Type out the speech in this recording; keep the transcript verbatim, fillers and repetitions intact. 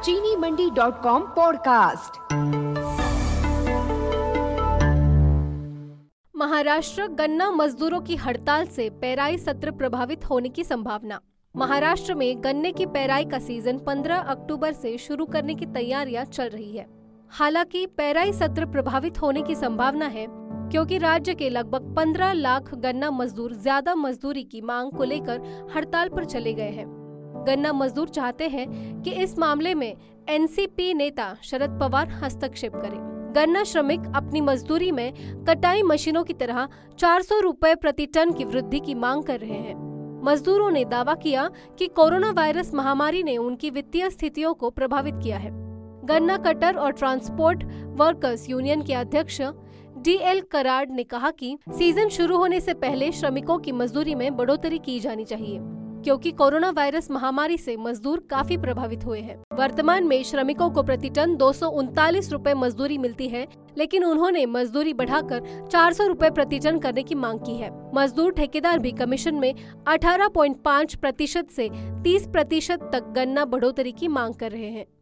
चीनी Mandi dot com podcast. Maharashtra गन्ना मजदूरों की हड़ताल से पेराई सत्र प्रभावित होने की संभावना। महाराष्ट्र में गन्ने की पेराई का सीजन पंद्रह अक्टूबर से शुरू करने की तैयारियां चल रही है। हालांकि पेराई सत्र प्रभावित होने की संभावना है क्योंकि राज्य के लगभग पंद्रह लाख गन्ना मजदूर ज्यादा मजदूरी की मांग को लेकर हड़ताल पर चले गए हैं। गन्ना मजदूर चाहते हैं कि इस मामले में एन सी पी नेता शरद पवार हस्तक्षेप करें। गन्ना श्रमिक अपनी मजदूरी में कटाई मशीनों की तरह चार सौ रुपए प्रति टन की वृद्धि की मांग कर रहे हैं। मजदूरों ने दावा किया कि कोरोना वायरस महामारी ने उनकी वित्तीय स्थितियों को प्रभावित किया है। गन्ना कटर और ट्रांसपोर्ट वर्कर्स यूनियन के अध्यक्ष डी एल कराड ने कहा कि सीजन शुरू होने से पहले श्रमिकों की मजदूरी में बढ़ोतरी की जानी चाहिए क्योंकि कोरोना वायरस महामारी से मजदूर काफी प्रभावित हुए हैं। वर्तमान में श्रमिकों को प्रति टन दो सौ उनतालीस रूपए मजदूरी मिलती है, लेकिन उन्होंने मजदूरी बढ़ाकर चार सौ रूपए प्रति टन करने की मांग की है। मजदूर ठेकेदार भी कमीशन में अठारह पॉइंट पाँच प्रतिशत से तीस प्रतिशत तक गन्ना बढ़ोतरी की मांग कर रहे हैं।